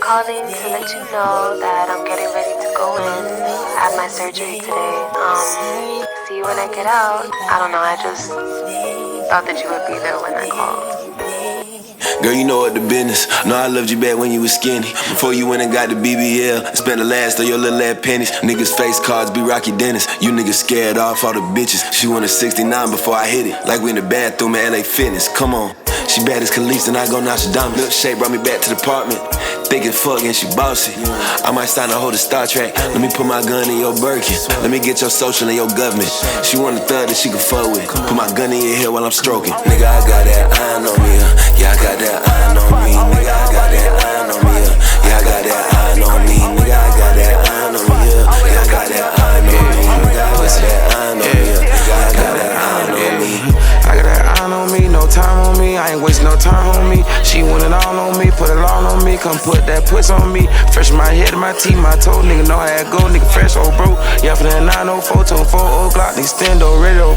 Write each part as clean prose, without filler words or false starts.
calling to let you know that I'm getting ready to go in. I have my surgery today. See you when I get out. I don't know, I just thought that you would be there when I called. Girl, you know what the business. Know I loved you back when you was skinny. Before you went and got the BBL, spent the last of your little ass pennies. Niggas face cards be Rocky Dennis. You niggas scared off all the bitches. She wanted 69 before I hit it. Like we in the bathroom at LA Fitness. Come on. She bad as Khalees and I go Nostradamus. Milkshake brought me back to the apartment. Thick as fuck and she bossy. I might sign a hold of Star Trek. Let me put my gun in your Birkin. Let me get your social and your government. She want a thug that she can fuck with. Put my gun in your head while I'm stroking. Nigga, I got that iron on me. Yeah, I got that iron on me. Nigga, I got that iron on me. Yeah, I got that iron on me. Nigga, I got that iron on me. Yeah, I got that iron on me. Nigga, I got that iron on me. Nigga, I got that iron on me. I got that iron on me, no time on me. I ain't wasting no time on me. She want it all on me, put it all on me. Come put that puss on me. Fresh in my head and my teeth, my toe. Nigga know how it go, nigga fresh, old bro. Yeah, for that 904 to 4 o'clock, nigga stand on radio.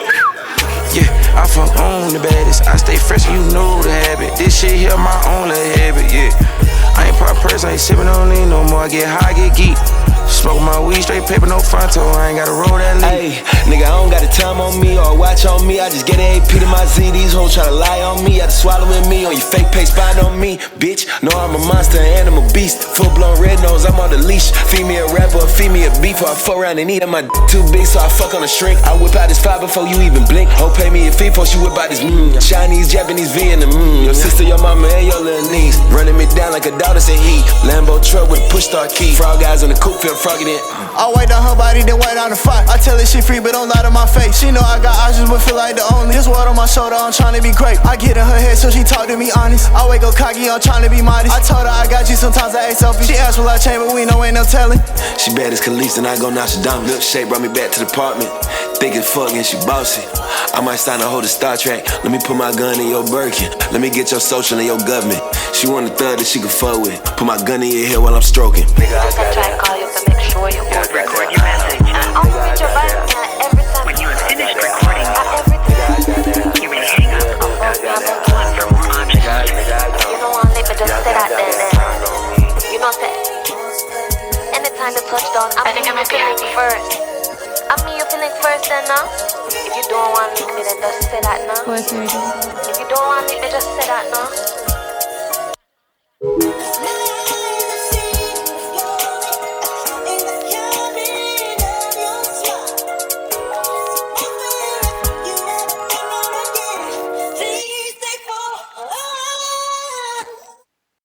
Yeah, I fuck on the baddest. I stay fresh and you know the habit. This shit here my own little habit, yeah. I ain't pop person, I ain't sippin' on lean no more. I get high, get geek. Smoke my weed, straight paper, no fronto. I ain't gotta roll that lead. Ayy, nigga, I don't got the time on me or watch on me. I just get an AP to my Z. These hoes try to lie on me. Had to swallow with me on your fake page, spot on me. Bitch, know I'm a monster, an animal beast. Full blown red nose, I'm on the leash. Feed me a rapper, feed me a beef. Or I fuck around and eat my too big, so I fuck on a shrink. I whip out this fire before you even blink. Ho, pay me a fee before she whip out this Chinese, Japanese, V and the Your sister, your mama, and your little niece. Running me down like a daughter said he. Lambo truck with a push start key. Frog guys on the coupe, feel froggy then. I wait on her body, then wait on the fight. I tell her she free, but don't lie to my face. She know I got options, but feel like the only. This word on my shoulder, I'm tryna be great. I get in her head, so she talk to me honest. I wake up cocky, I'm tryna be modest. I told her I got you, sometimes I act selfish. She asked will I change, but we know ain't no telling. She bad as Khalees and I go Nostradamus. Milkshake brought me back to the apartment. Thick as fuck and she bossy. I might sign a hold of Star Trek. Let me put my gun in your Birkin. Let me get your social and your government. She want a thug that she can fuck with. Put my gun in your head while I'm stroking. Nigga, I try to call you to make sure you Record your message. I'll read your voice every time. When you have finished recording, Every time. you may hang up or dial 1 for more options. You know I'm late, but just sit out there then. You know that. Anytime the touchdown, I think I'm feeling first. I mean you feeling first then now. If you don't want me, then just say that now. If you don't want me, then just say that now.